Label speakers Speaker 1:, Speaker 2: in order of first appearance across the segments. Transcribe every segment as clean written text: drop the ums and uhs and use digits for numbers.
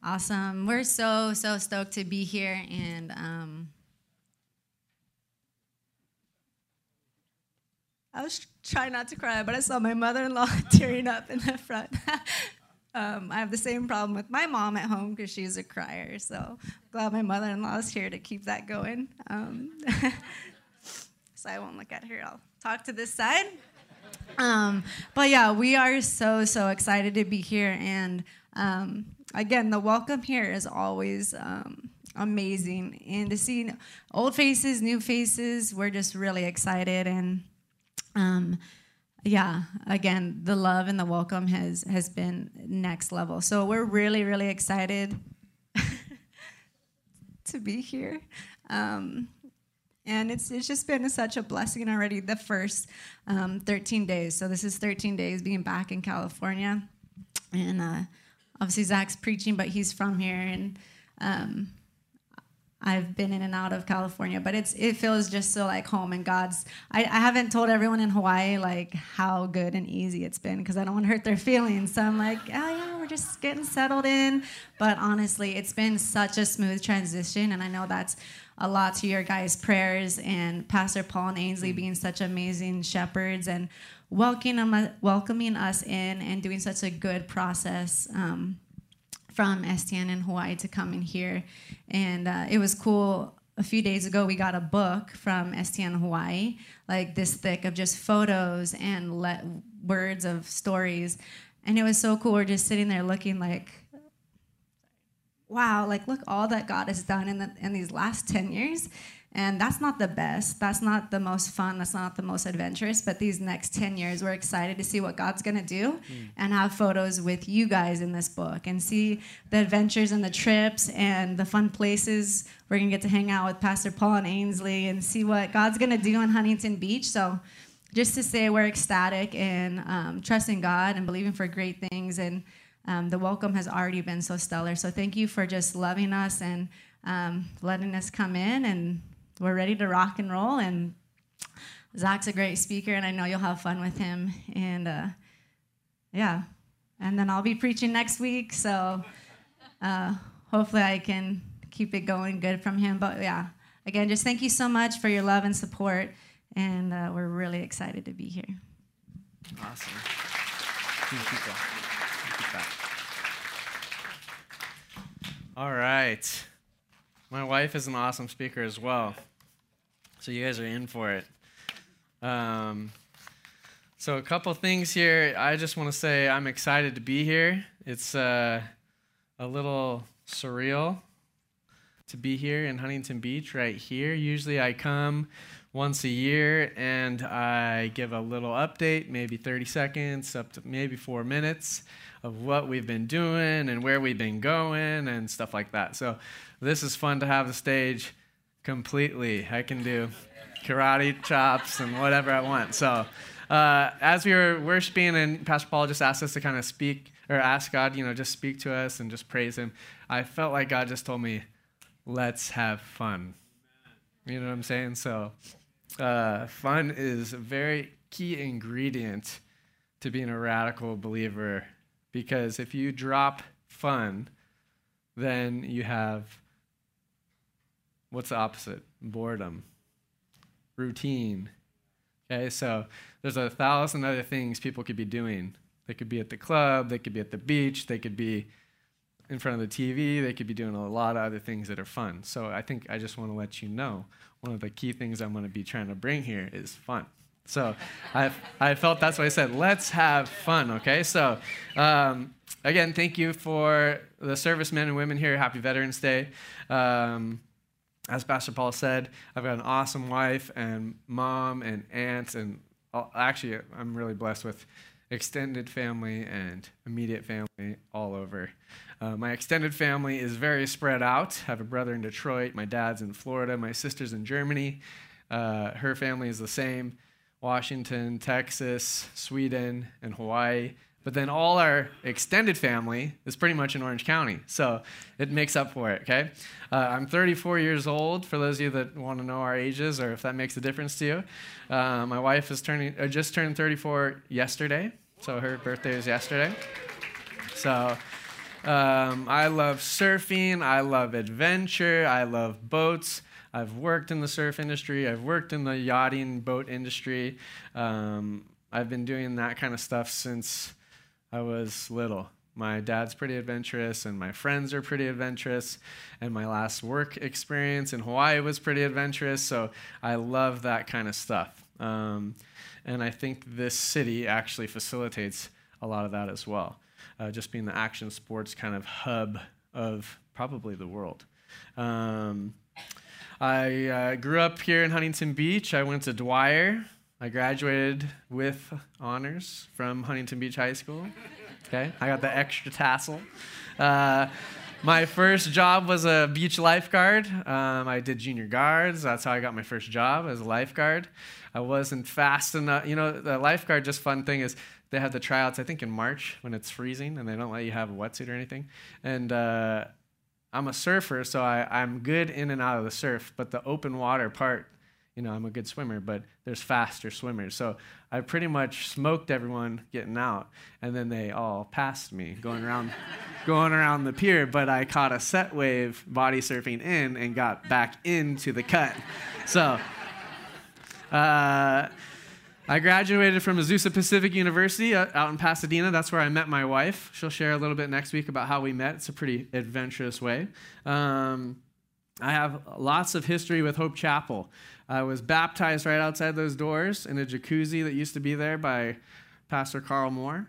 Speaker 1: Awesome. We're so stoked to be here. And I was trying not to cry, but I saw my mother-in-law tearing up in the front. I have the same problem with my mom at home because she's a crier. So glad my mother-in-law is here to keep that going. So I won't look at her. I'll talk to this side. But yeah, we are so excited to be here. And again, the welcome here is always amazing. And to see old faces, new faces, we're just really excited. And yeah, again, the love and the welcome has been next level. So we're really excited to be here. And it's just been such a blessing already, the first 13 days. So this is 13 days being back in California. And obviously Zach's preaching, but he's from here. And I've been in and out of California, but it feels just so like home. And I haven't told everyone in Hawaii like how good and easy it's been because I don't want to hurt their feelings. So I'm like, oh yeah, we're just getting settled in. But honestly, it's been such a smooth transition. And I know that's a lot to your guys' prayers and Pastor Paul and Ainsley being such amazing shepherds and welcoming us in and doing such a good process from STN in Hawaii to come in here. And it was cool. A few days ago, we got a book from STN Hawaii, like this thick of just photos and words of stories. And it was so cool. We're just sitting there looking like, wow, like look all that God has done in these last 10 years. And that's not the best. That's not the most fun. That's not the most adventurous. But these next 10 years, we're excited to see what God's going to do and have photos with you guys in this book and see the adventures and the trips and the fun places. We're going to get to hang out with Pastor Paul and Ainsley and see what God's going to do in Huntington Beach. So just to say we're ecstatic and trusting God and believing for great things. And the welcome has already been so stellar. So thank you for just loving us and letting us come in. And we're ready to rock and roll. And Zach's a great speaker, and I know you'll have fun with him. And yeah, and then I'll be preaching next week. So hopefully I can keep it going good from him. But yeah, again, just thank you so much for your love and support. And we're really excited to be here.
Speaker 2: Awesome. Keep that. All right. My wife is an awesome speaker as well. So you guys are in for it. So a couple things here. I just want to say I'm excited to be here. It's a little surreal to be here in Huntington Beach right here. Usually I come once a year and I give a little update, maybe 30 seconds up to maybe 4 minutes of what we've been doing and where we've been going and stuff like that. So this is fun to have the stage completely. I can do karate chops and whatever I want. So as we were worshiping and Pastor Paul just asked us to kind of speak or ask God, just speak to us and just praise him, I felt like God just told me, let's have fun. You know what I'm saying? So fun is a very key ingredient to being a radical believer, because if you drop fun, then you have, what's the opposite? Boredom, routine. Okay, so there's 1,000 other things people could be doing. They could be at the club, they could be at the beach, they could be in front of the TV, they could be doing a lot of other things that are fun. So I think I just want to let you know, one of the key things I'm going to be trying to bring here is fun. So I felt that's why I said, let's have fun, okay? So again, thank you for the servicemen and women here. Happy Veterans Day. As Pastor Paul said, I've got an awesome wife and mom and aunts, and actually I'm really blessed with extended family and immediate family all over. My extended family is very spread out. I have a brother in Detroit, my dad's in Florida, my sister's in Germany. Her family is the same. Washington, Texas, Sweden, and Hawaii. But then all our extended family is pretty much in Orange County. So it makes up for it, okay? I'm 34 years old, for those of you that want to know our ages or if that makes a difference to you. My wife is just turned 34 yesterday, so her birthday was yesterday. So I love surfing. I love adventure. I love boats. I've worked in the surf industry. I've worked in the yachting boat industry. I've been doing that kind of stuff since I was little. My dad's pretty adventurous, and my friends are pretty adventurous, and my last work experience in Hawaii was pretty adventurous, so I love that kind of stuff. And I think this city actually facilitates a lot of that as well, just being the action sports kind of hub of probably the world. I grew up here in Huntington Beach. I went to Dwyer. I graduated with honors from Huntington Beach High School. Okay, I got the extra tassel. My first job was a beach lifeguard. I did junior guards. That's how I got my first job, as a lifeguard. I wasn't fast enough. You know, the lifeguard, just fun thing is they have the tryouts, I think, in March when it's freezing and they don't let you have a wetsuit or anything. And I'm a surfer, so I'm good in and out of the surf, but the open water part, you know, I'm a good swimmer, but there's faster swimmers. So I pretty much smoked everyone getting out, and then they all passed me going around the pier, but I caught a set wave body surfing in and got back into the cut. So I graduated from Azusa Pacific University out in Pasadena. That's where I met my wife. She'll share a little bit next week about how we met. It's a pretty adventurous way. I have lots of history with Hope Chapel. I was baptized right outside those doors in a jacuzzi that used to be there by Pastor Carl Moore.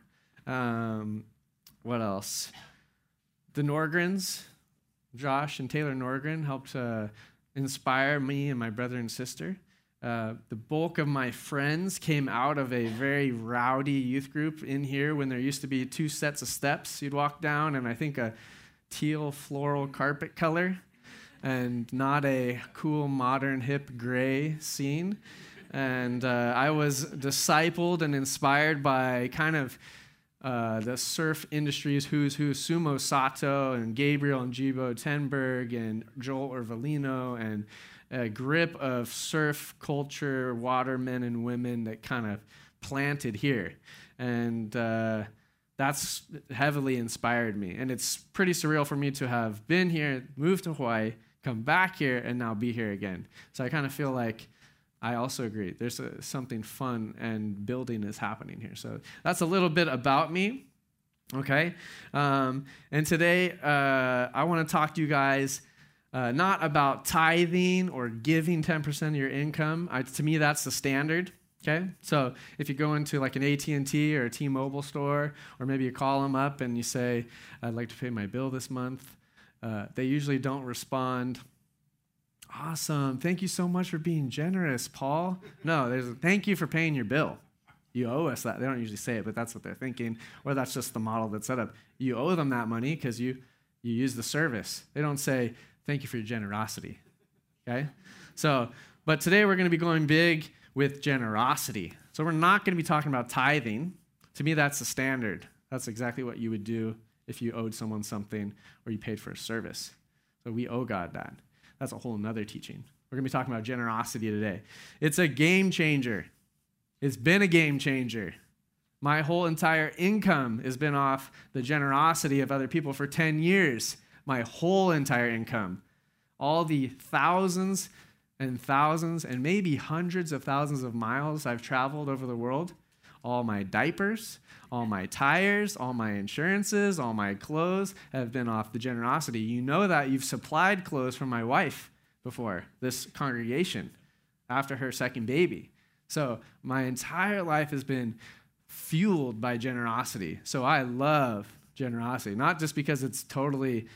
Speaker 2: What else? The Norgrens, Josh and Taylor Norgren, helped inspire me and my brother and sister. The bulk of my friends came out of a very rowdy youth group in here when there used to be 2 sets of steps you'd walk down, and I think a teal floral carpet color, and not a cool, modern, hip, gray scene. And I was discipled and inspired by kind of the surf industry's who's who, Sumo Sato and Gabriel and Jibo Tenberg and Joel Orvalino, and a grip of surf culture, watermen and women that kind of planted here. And that's heavily inspired me. And it's pretty surreal for me to have been here, moved to Hawaii, come back here, and now be here again. So I kind of feel like I also agree. There's something fun and building is happening here. So that's a little bit about me, okay? And today I want to talk to you guys not about tithing or giving 10% of your income. To me, that's the standard, okay? So if you go into like an AT&T or a T-Mobile store, or maybe you call them up and you say, I'd like to pay my bill this month, they usually don't respond, awesome, thank you so much for being generous, Paul. No, there's a thank you for paying your bill. You owe us that. They don't usually say it, but that's what they're thinking, or that's just the model that's set up. You owe them that money because you use the service. They don't say, thank you for your generosity, okay? So, but today we're going to be going big with generosity. So we're not going to be talking about tithing. To me, that's the standard. That's exactly what you would do if you owed someone something or you paid for a service. So we owe God that. That's a whole nother teaching. We're going to be talking about generosity today. It's a game changer. It's been a game changer. My whole entire income has been off the generosity of other people for 10 years. My whole entire income. All the thousands and thousands and maybe hundreds of thousands of miles I've traveled over the world. All my diapers, all my tires, all my insurances, all my clothes have been off the generosity. You know that. You've supplied clothes for my wife before, this congregation, after her second baby. So my entire life has been fueled by generosity. So I love generosity, not just because it's totally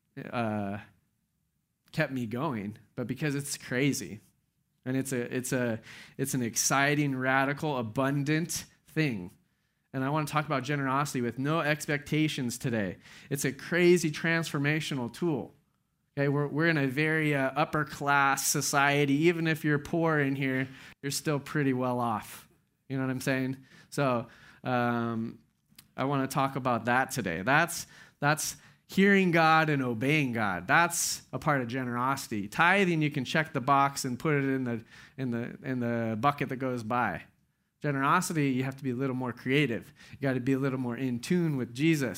Speaker 2: kept me going, but because it's crazy. And it's an exciting, radical, abundant thing. And I want to talk about generosity with no expectations today. It's a crazy transformational tool. Okay, we're in a very upper class society. Even if you're poor in here, you're still pretty well off. You know what I'm saying? So I want to talk about that today. That's hearing God and obeying God. That's a part of generosity. Tithing, you can check the box and put it in the bucket that goes by. Generosity, you have to be a little more creative. You got to be a little more in tune with Jesus.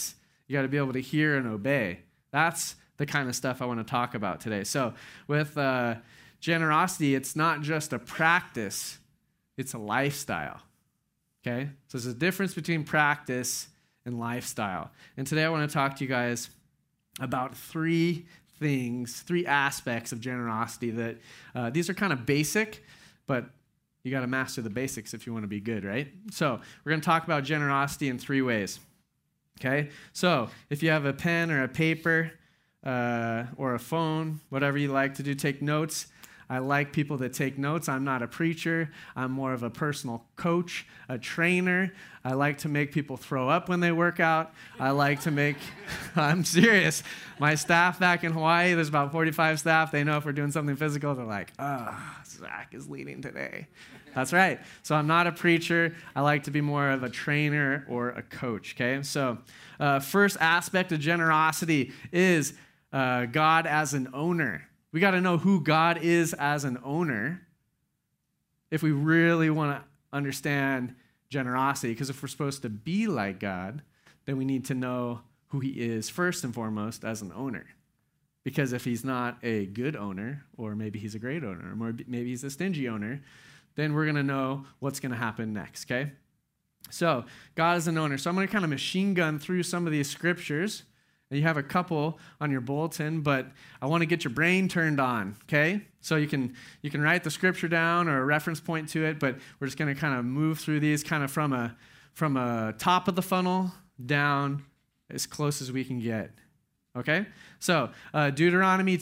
Speaker 2: You got to be able to hear and obey. That's the kind of stuff I want to talk about today. So with generosity, it's not just a practice, it's a lifestyle. Okay? So there's a difference between practice and lifestyle. And today I want to talk to you guys about three aspects of generosity that these are kind of basic, but you got to master the basics if you want to be good, right? So we're going to talk about generosity in three ways. Okay? So if you have a pen or a paper or a phone, whatever you like to do, take notes. I like people that take notes. I'm not a preacher. I'm more of a personal coach, a trainer. I like to make people throw up when they work out. I'm serious. My staff back in Hawaii, there's about 45 staff. They know if we're doing something physical, they're like, Zach is leading today. That's right. So I'm not a preacher. I like to be more of a trainer or a coach, okay? So first aspect of generosity is God as an owner. We got to know who God is as an owner if we really want to understand generosity. Because if we're supposed to be like God, then we need to know who he is first and foremost as an owner. Because if he's not a good owner, or maybe he's a great owner, or maybe he's a stingy owner, then we're going to know what's going to happen next, okay? So God is an owner. So I'm going to kind of machine gun through some of these scriptures. And you have a couple on your bulletin, but I want to get your brain turned on, okay? So you can write the scripture down or a reference point to it, but we're just going to kind of move through these kind of from a top of the funnel down as close as we can get, okay? So Deuteronomy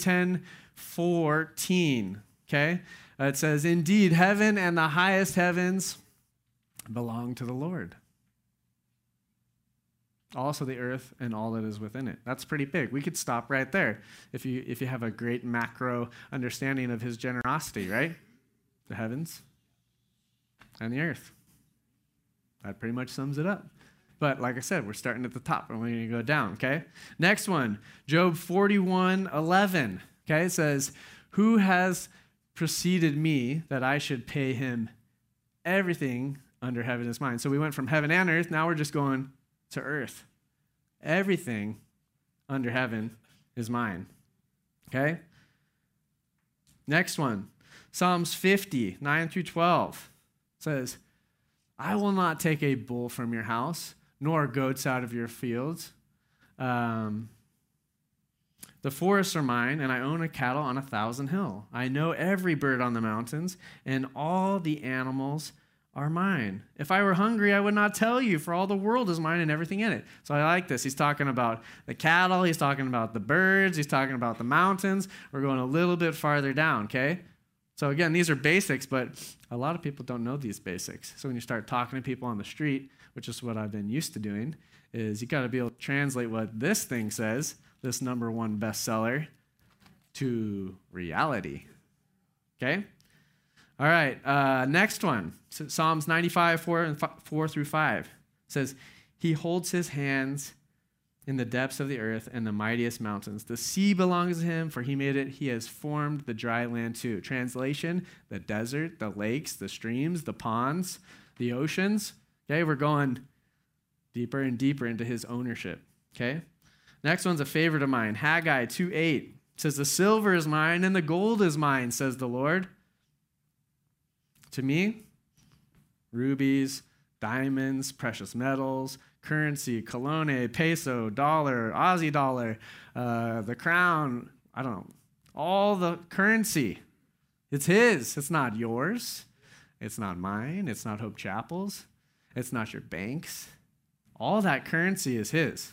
Speaker 2: 10:14, okay? It says, "Indeed, heaven and the highest heavens belong to the Lord. Also the earth and all that is within it." That's pretty big. We could stop right there if you have a great macro understanding of his generosity, right? The heavens and the earth. That pretty much sums it up. But like I said, we're starting at the top and we're going to go down, okay? Next one, Job 41:11. Okay, it says, "Who has preceded me that I should pay him everything under heaven is mine?" So we went from heaven and earth, now we're just going to earth. Everything under heaven is mine. Okay? Next one. Psalms 50:9-12 says, "I will not take a bull from your house, nor goats out of your fields. The forests are mine, and I own a cattle on 1,000 hills. I know every bird on the mountains, and all the animals are mine. If I were hungry, I would not tell you, for all the world is mine and everything in it." So I like this. He's talking about the cattle. He's talking about the birds. He's talking about the mountains. We're going a little bit farther down, okay? So again, these are basics, but a lot of people don't know these basics. So when you start talking to people on the street, which is what I've been used to doing, is you got to be able to translate what this thing says, this #1 bestseller, to reality, okay? All right, next one. Psalms 95:4-5 says, "He holds his hands in the depths of the earth and the mightiest mountains. The sea belongs to him, for he made it. He has formed the dry land too." Translation, the desert, the lakes, the streams, the ponds, the oceans. Okay, we're going deeper and deeper into his ownership. Okay? Next one's a favorite of mine. Haggai 2:8 says, "The silver is mine and the gold is mine, says the Lord. To me, rubies, diamonds, precious metals, currency, cologne, peso, dollar, Aussie dollar, the crown, I don't know, all the currency. It's his. It's not yours. It's not mine. It's not Hope Chapel's. It's not your bank's. All that currency is his.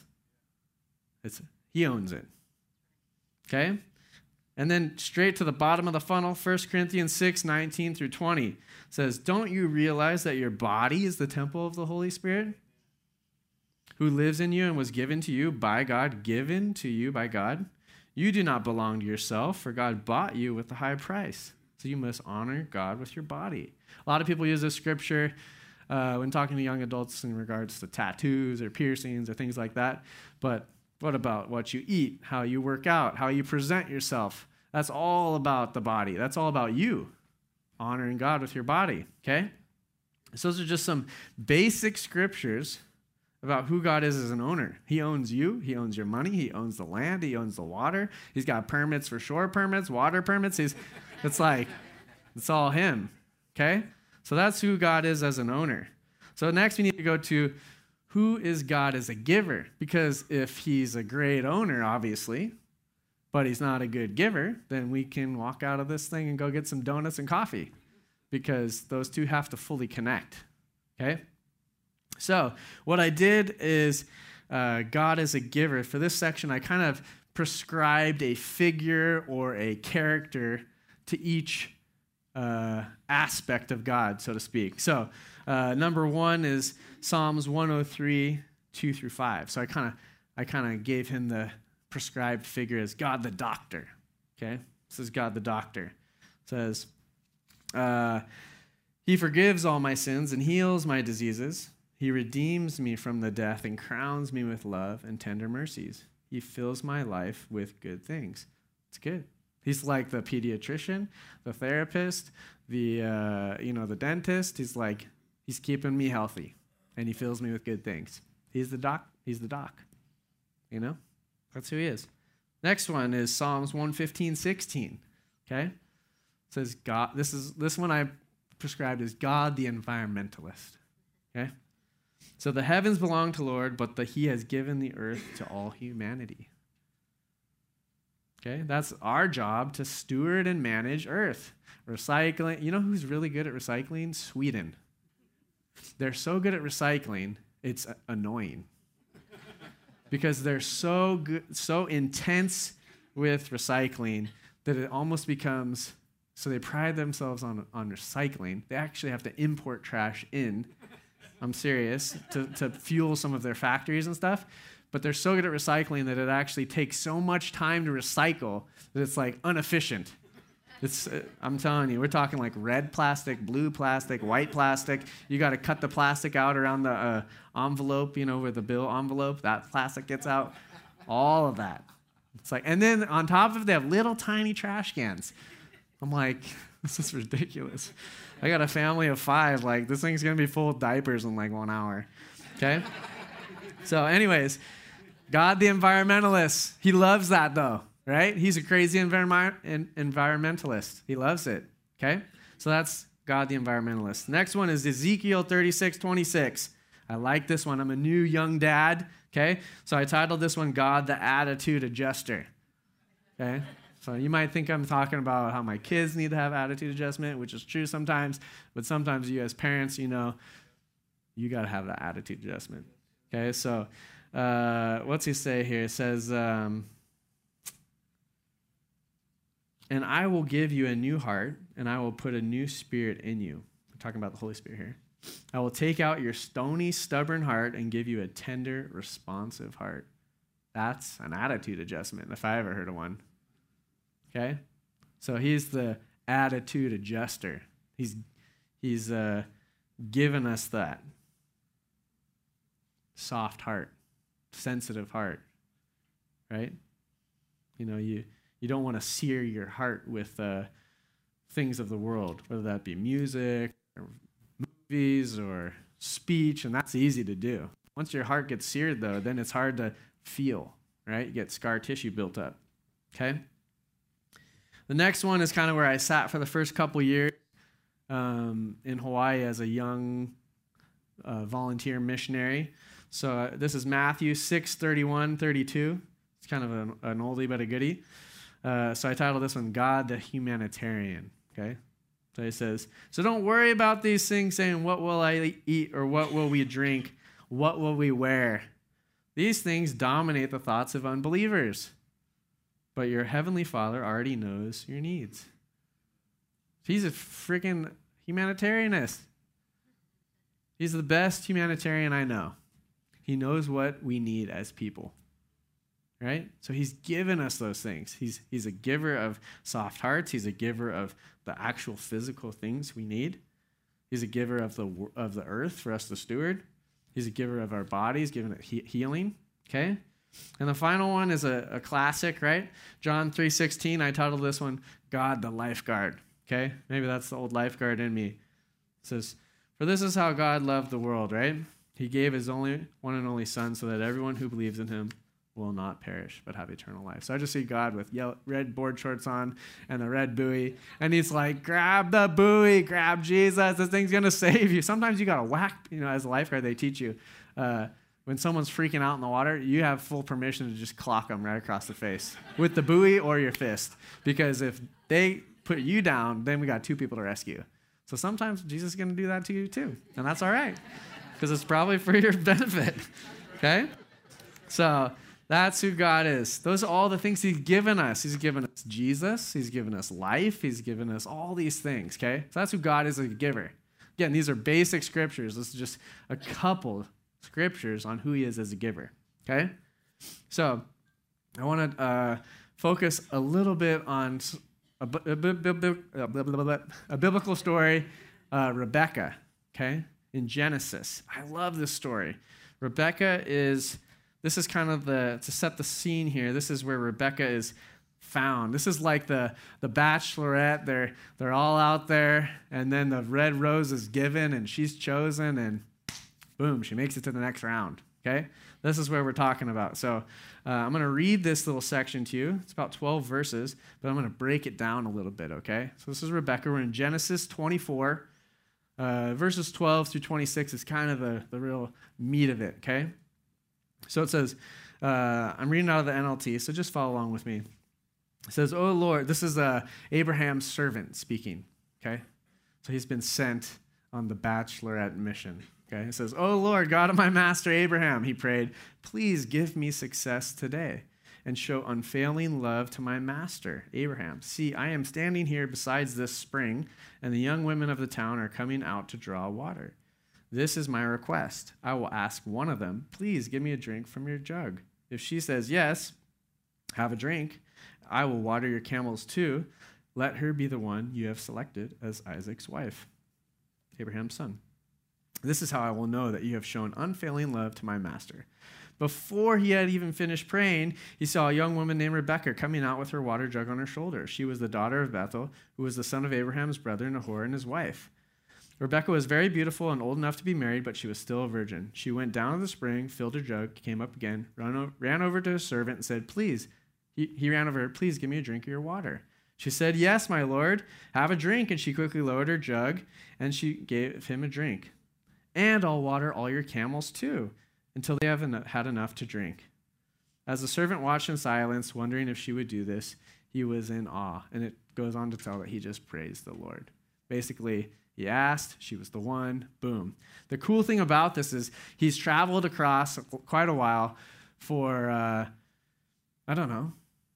Speaker 2: He owns it. Okay? And then straight to the bottom of the funnel, 1 Corinthians 6:19-20 says, "Don't you realize that your body is the temple of the Holy Spirit, who lives in you and was given to you by God, given to you by God? You do not belong to yourself, for God bought you with a high price. So you must honor God with your body." A lot of people use this scripture when talking to young adults in regards to tattoos or piercings or things like that. But what about what you eat, how you work out, how you present yourself? That's all about the body. That's all about you, honoring God with your body, okay? So those are just some basic scriptures about who God is as an owner. He owns you. He owns your money. He owns the land. He owns the water. He's got permits for shore permits, water permits. It's all him, okay? So that's who God is as an owner. So next we need to go to who is God as a giver? Because if he's a great owner, obviously, but he's not a good giver, then we can walk out of this thing and go get some donuts and coffee, because those two have to fully connect, okay? So what I did is God as a giver. For this section, I kind of prescribed a figure or a character to each aspect of God, so to speak. So number one is Psalms 103, 2 through 5. So I kind of gave him the prescribed figure as God the doctor. Okay, this is God the doctor. It says, he forgives all my sins and heals my diseases. He redeems me from the death and crowns me with love and tender mercies. He fills my life with good things. It's good. He's like the pediatrician, the therapist, the dentist. He's keeping me healthy, and he fills me with good things. He's the doc. He's the doc. That's who he is. Next one is Psalms 115, 16. Okay, it says God. This one I prescribed as God the environmentalist. Okay, so the heavens belong to the Lord, but he has given the earth to all humanity. Okay, that's our job, to steward and manage earth. Recycling. You know who's really good at recycling? Sweden. They're so good at recycling, it's annoying. Because they're so good, so intense with recycling that it almost becomes, so they pride themselves on recycling. They actually have to import trash in, I'm serious, to fuel some of their factories and stuff. But they're so good at recycling that it actually takes so much time to recycle that it's like inefficient. I'm telling you, we're talking like red plastic, blue plastic, white plastic. You got to cut the plastic out around the envelope, where the bill envelope, that plastic gets out. All of that. It's like, and then on top of it, they have little tiny trash cans. I'm like, this is ridiculous. I got a family of 5. Like, this thing's going to be full of diapers in like 1 hour. Okay? So anyways, God the environmentalist. He loves that though. Right? He's a crazy environmentalist. He loves it. Okay? So that's God the environmentalist. Next one is Ezekiel 36:26. I like this one. I'm a new young dad. Okay? So I titled this one God the Attitude Adjuster. Okay? So you might think I'm talking about how my kids need to have attitude adjustment, which is true sometimes, but sometimes you as parents, you got to have that attitude adjustment. Okay? So what's he say here? It says, and I will give you a new heart, and I will put a new spirit in you. I'm talking about the Holy Spirit here. I will take out your stony, stubborn heart and give you a tender, responsive heart. That's an attitude adjustment, if I ever heard of one. Okay? So he's the attitude adjuster. He's given us that soft heart, sensitive heart, right? You don't want to sear your heart with things of the world, whether that be music or movies or speech, and that's easy to do. Once your heart gets seared, though, then it's hard to feel, right? You get scar tissue built up, okay? The next one is kind of where I sat for the first couple years in Hawaii as a young volunteer missionary. So this is Matthew 6:31-32. It's kind of an oldie but a goodie. So I titled this one, God the Humanitarian, okay? So he says, so don't worry about these things saying, what will I eat or what will we drink? What will we wear? These things dominate the thoughts of unbelievers. But your heavenly Father already knows your needs. He's a freaking humanitarianist. He's the best humanitarian I know. He knows what we need as people. Right? So he's given us those things. He's a giver of soft hearts. He's a giver of the actual physical things we need. He's a giver of the earth for us to steward. He's a giver of our bodies, giving it healing. Okay? And the final one is a classic, right? John 3:16. I titled this one, God the Lifeguard. Okay? Maybe that's the old lifeguard in me. It says, for this is how God loved the world, right? He gave his one and only Son so that everyone who believes in him will not perish but have eternal life. So I just see God with red board shorts on and a red buoy, and he's like, grab the buoy, grab Jesus, this thing's going to save you. Sometimes you got to whack, as a lifeguard, they teach you, when someone's freaking out in the water, you have full permission to just clock them right across the face with the buoy or your fist, because if they put you down, then we got two people to rescue. So sometimes Jesus is going to do that to you too, and that's all right, because it's probably for your benefit, okay? So that's who God is. Those are all the things he's given us. He's given us Jesus. He's given us life. He's given us all these things, okay? So that's who God is, a giver. Again, these are basic scriptures. This is just a couple scriptures on who he is as a giver, okay? So I want to focus a little bit on a biblical story, Rebecca, okay, in Genesis. I love this story. Rebecca this is kind of to set the scene here, this is where Rebecca is found. This is like the Bachelorette. They're all out there, and then the red rose is given, and she's chosen, and boom, she makes it to the next round, okay? This is where we're talking about. So I'm going to read this little section to you. It's about 12 verses, but I'm going to break it down a little bit, okay? So this is Rebecca. We're in Genesis 24. Verses 12 through 26 is kind of the real meat of it, okay? So it says, I'm reading out of the NLT, so just follow along with me. It says, "Oh Lord," this is Abraham's servant speaking, okay? So he's been sent on the Bachelorette mission, okay? It says, "Oh Lord, God of my master Abraham," he prayed, "please give me success today and show unfailing love to my master Abraham. See, I am standing here beside this spring, and the young women of the town are coming out to draw water. This is my request. I will ask one of them, 'Please give me a drink from your jug.' If she says, 'Yes, have a drink,' I will water your camels too. Let her be the one you have selected as Isaac's wife, Abraham's son. This is how I will know that you have shown unfailing love to my master." Before he had even finished praying, he saw a young woman named Rebekah coming out with her water jug on her shoulder. She was the daughter of Bethuel, who was the son of Abraham's brother Nahor and his wife. Rebekah was very beautiful and old enough to be married, but she was still a virgin. She went down to the spring, filled her jug, came up again, ran over to his servant and said, "Please," he ran over her, "please give me a drink of your water." She said, "Yes, my lord, have a drink." And she quickly lowered her jug, and she gave him a drink. "And I'll water all your camels too, until they have had enough to drink." As the servant watched in silence, wondering if she would do this, he was in awe. And it goes on to tell that he just praised the Lord. Basically, he asked, she was the one, boom. The cool thing about this is he's traveled across quite a while for, I don't know,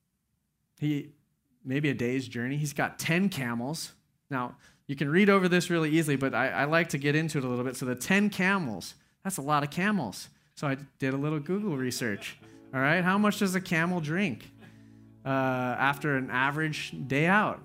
Speaker 2: maybe a day's journey. He's got 10 camels. Now, you can read over this really easily, but I like to get into it a little bit. So the 10 camels, that's a lot of camels. So I did a little Google research. All right, how much does a camel drink after an average day out,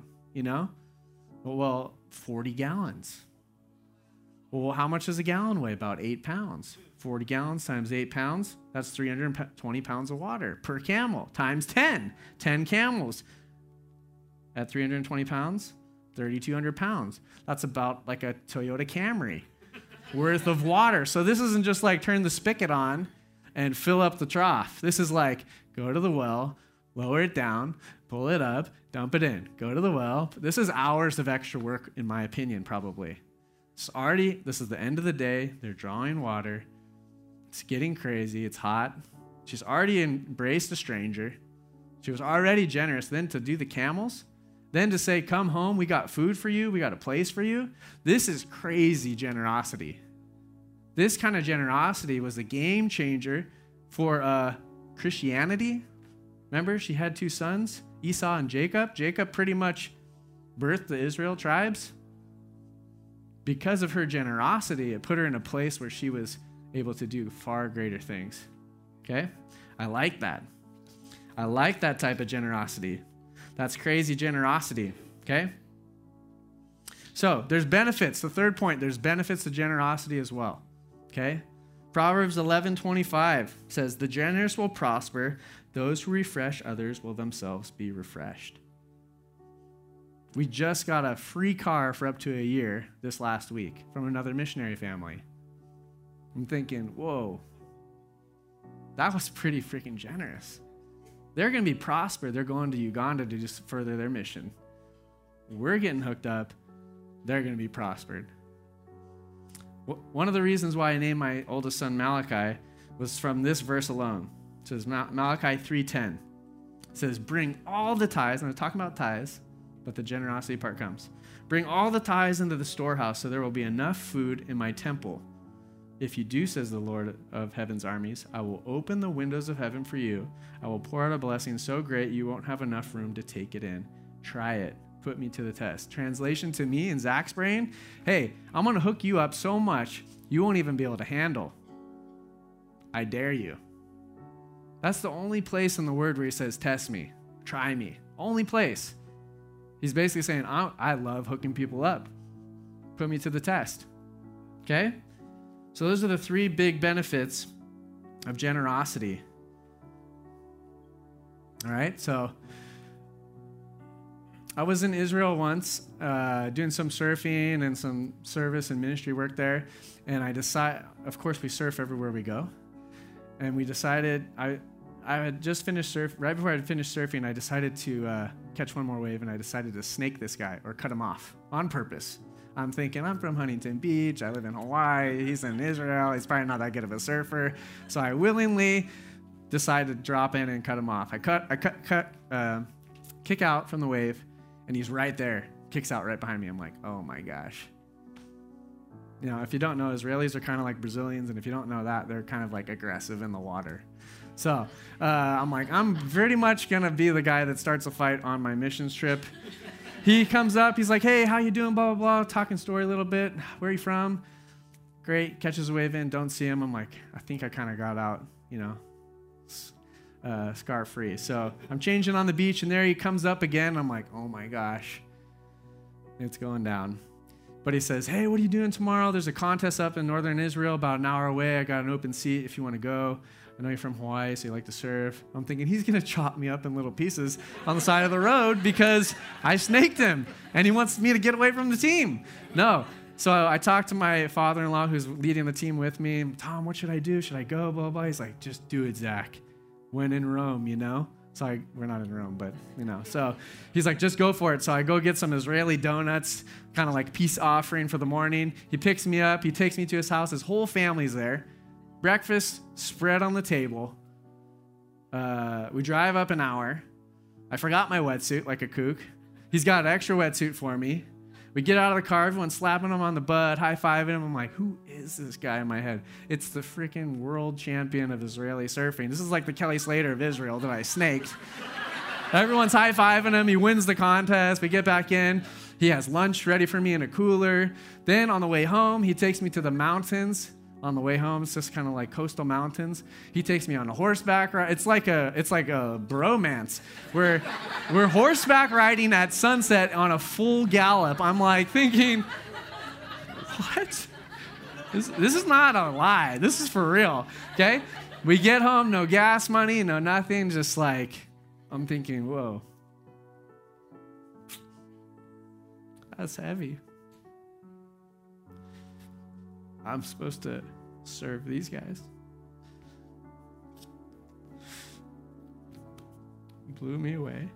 Speaker 2: Well, 40 gallons. Well, how much does a gallon weigh? About 8 pounds. 40 gallons times 8 pounds, that's 320 pounds of water per camel, times 10. 10 camels at 320 pounds, 3,200 pounds. That's about like a Toyota Camry worth of water. So this isn't just like turn the spigot on and fill up the trough. This is like go to the well, lower it down, pull it up, dump it in. Go to the well. This is hours of extra work, in my opinion, probably. This is the end of the day. They're drawing water. It's getting crazy. It's hot. She's already embraced a stranger. She was already generous. Then to do the camels, then to say, "Come home, we got food for you, we got a place for you." This is crazy generosity. This kind of generosity was a game changer for Christianity. Remember, she had 2 sons, Esau and Jacob. Jacob pretty much birthed the Israel tribes. Because of her generosity, it put her in a place where she was able to do far greater things. Okay? I like that. I like that type of generosity. That's crazy generosity. Okay? So, there's benefits. The third point, there's benefits to generosity as well. Okay? Proverbs 11:25 says, "The generous will prosper. Those who refresh others will themselves be refreshed." We just got a free car for up to a year this last week from another missionary family. I'm thinking, whoa, that was pretty freaking generous. They're going to be prospered. They're going to Uganda to just further their mission. We're getting hooked up. They're going to be prospered. One of the reasons why I named my oldest son Malachi was from this verse alone. It says Malachi 3:10. It says, bring all the tithes. I'm talking about tithes, but the generosity part comes. Bring all the tithes into the storehouse so there will be enough food in my temple. If you do, says the Lord of heaven's armies, I will open the windows of heaven for you. I will pour out a blessing so great you won't have enough room to take it in. Try it. Put me to the test. Translation to me in Zach's brain, hey, I'm going to hook you up so much you won't even be able to handle. I dare you. That's the only place in the word where he says, test me, try me. Only place. He's basically saying, I love hooking people up. Put me to the test. Okay? So those are the three big benefits of generosity. All right, so I was in Israel once doing some surfing and some service and ministry work there, and of course we surf everywhere we go, and we decided, I had just finished right before I had finished surfing, I decided to catch one more wave, and I decided to snake this guy or cut him off on purpose. I'm thinking, I'm from Huntington Beach, I live in Hawaii, he's in Israel, he's probably not that good of a surfer. So I willingly decided to drop in and cut him off. I kick out from the wave, and he's right there, kicks out right behind me. I'm like, oh my gosh. You know, if you don't know, Israelis are kind of like Brazilians, and if you don't know that, they're kind of like aggressive in the water. So I'm like, I'm pretty much going to be the guy that starts a fight on my missions trip. He comes up, he's like, hey, how you doing, blah, blah, blah, talking story a little bit. Where are you from? Great, catches a wave in, don't see him. I'm like, I think I kind of got out, scar-free. So I'm changing on the beach, and there he comes up again. I'm like, oh my gosh, it's going down. But he says, hey, what are you doing tomorrow? There's a contest up in northern Israel about an hour away. I got an open seat if you want to go. I know you're from Hawaii, so you like to surf. I'm thinking he's going to chop me up in little pieces on the side of the road because I snaked him, and he wants me to get away from the team. No. So I talked to my father-in-law who's leading the team with me. Tom, what should I do? Should I go? Blah, blah. He's like, just do it, Zach. When in Rome, So we're not in Rome, but, So he's like, just go for it. So I go get some Israeli donuts, kind of like peace offering for the morning. He picks me up. He takes me to his house. His whole family's there. Breakfast spread on the table. We drive up an hour. I forgot my wetsuit like a kook. He's got an extra wetsuit for me. We get out of the car, everyone's slapping him on the butt, high-fiving him. I'm like, who is this guy in my head? It's the freaking world champion of Israeli surfing. This is like the Kelly Slater of Israel that I snaked. Everyone's high-fiving him. He wins the contest. We get back in. He has lunch ready for me in a cooler. Then on the way home, he takes me to the mountains. On the way home, it's just kind of like coastal mountains. He takes me on a horseback ride. It's like a bromance. We're horseback riding at sunset on a full gallop. I'm like thinking, what? This is not a lie. This is for real. Okay? We get home, no gas money, no nothing. Just like, I'm thinking, whoa, that's heavy. I'm supposed to serve these guys. Blew me away.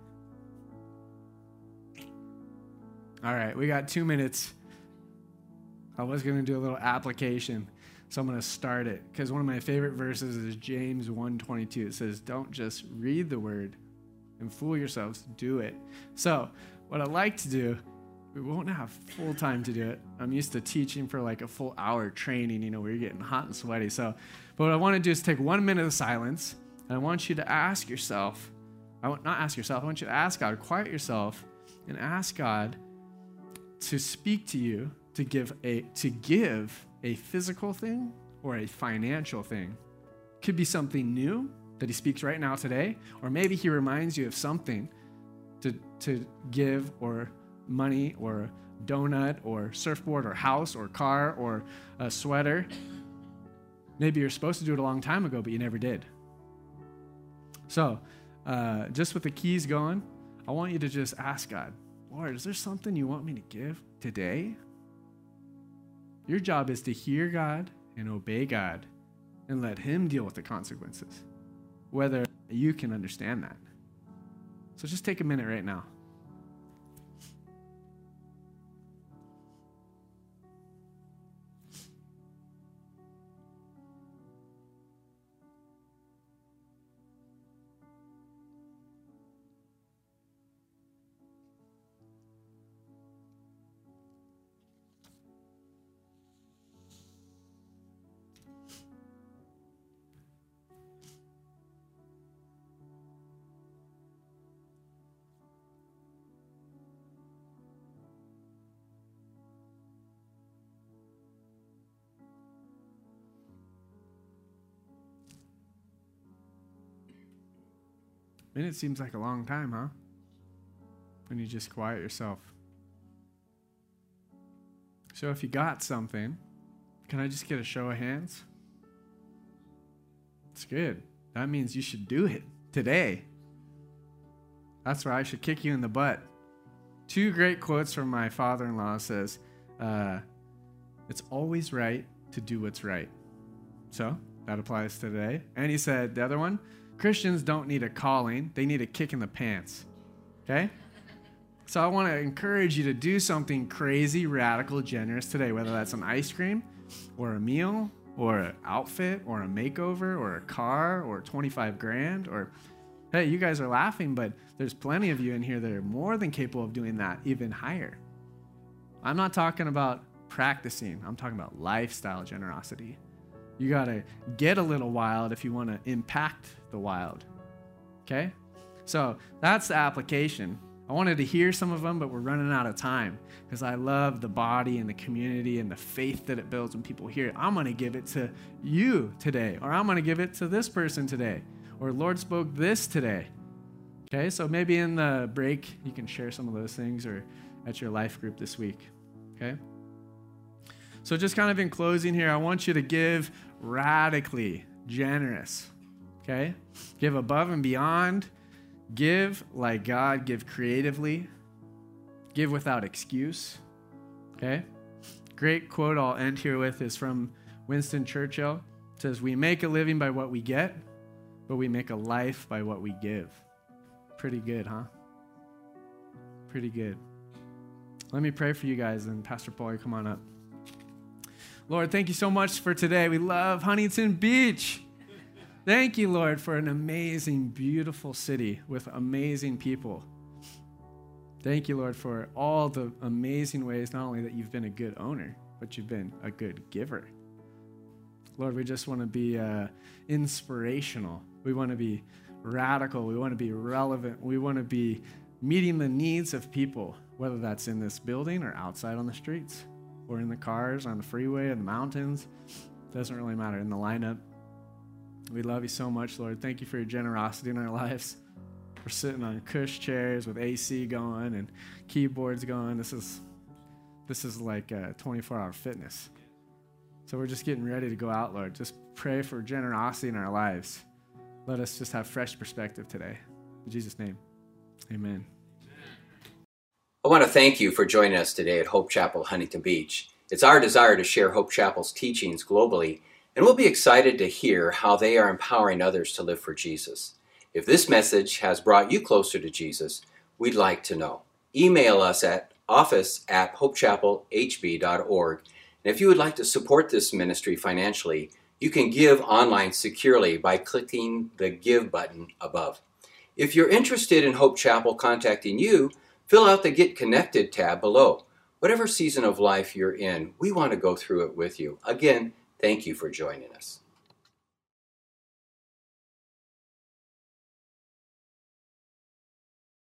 Speaker 2: All right, we got 2 minutes. I was going to do a little application, so I'm going to start it because one of my favorite verses is James 1:22. It says, don't just read the word and fool yourselves, do it. So what I like to do, we won't have full time to do it. I'm used to teaching for like a full hour training, where you're getting hot and sweaty. But what I want to do is take 1 minute of silence, and I want you to ask yourself, I want you to ask God, quiet yourself, and ask God to speak to you, to give a physical thing or a financial thing. Could be something new that he speaks right now today, or maybe he reminds you of something to give, or money or donut or surfboard or house or car or a sweater. Maybe you're supposed to do it a long time ago, but you never did. So just with the keys going, I want you to just ask God, Lord, is there something you want me to give today? Your job is to hear God and obey God and let him deal with the consequences, whether you can understand that. So just take a minute right now. Minute seems like a long time, huh? When you just quiet yourself. So if you got something, can I just get a show of hands? It's good. That means you should do it today. That's where I should kick you in the butt. 2 great quotes from my father-in-law says, it's always right to do what's right. So that applies today. And he said, the other one, Christians don't need a calling. They need a kick in the pants. Okay? So I want to encourage you to do something crazy, radical, generous today, whether that's an ice cream or a meal or an outfit or a makeover or a car or 25 grand or, hey, you guys are laughing, but there's plenty of you in here that are more than capable of doing that, even higher. I'm not talking about practicing. I'm talking about lifestyle generosity. You got to get a little wild if you want to impact the wild. Okay? So that's the application. I wanted to hear some of them, but we're running out of time because I love the body and the community and the faith that it builds when people hear it. I'm going to give it to you today, or I'm going to give it to this person today, or Lord spoke this today. Okay? So maybe in the break, you can share some of those things or at your life group this week. Okay? So just kind of in closing here, I want you to give radically generous, okay? Give above and beyond. Give like God. Give creatively. Give without excuse, okay? Great quote I'll end here with is from Winston Churchill. It says, we make a living by what we get, but we make a life by what we give. Pretty good, huh? Pretty good. Let me pray for you guys, and Pastor Paul, you come on up. Lord, thank you so much for today. We love Huntington Beach. Thank you, Lord, for an amazing, beautiful city with amazing people. Thank you, Lord, for all the amazing ways, not only that you've been a good owner, but you've been a good giver. Lord, we just want to be inspirational. We want to be radical. We want to be relevant. We want to be meeting the needs of people, whether that's in this building or outside on the streets, or in the cars, on the freeway, in the mountains. Doesn't really matter. In the lineup. We love you so much, Lord. Thank you for your generosity in our lives. We're sitting on cush chairs with AC going and keyboards going. This is like 24-hour fitness. So we're just getting ready to go out, Lord. Just pray for generosity in our lives. Let us just have fresh perspective today. In Jesus' name, amen.
Speaker 3: I want to thank you for joining us today at Hope Chapel, Huntington Beach. It's our desire to share Hope Chapel's teachings globally, and we'll be excited to hear how they are empowering others to live for Jesus. If this message has brought you closer to Jesus, we'd like to know. Email us at office@hopechapelhb.org. And if you would like to support this ministry financially, you can give online securely by clicking the Give button above. If you're interested in Hope Chapel contacting you, fill out the Get Connected tab below. Whatever season of life you're in, we want to go through it with you. Again, thank you for joining us.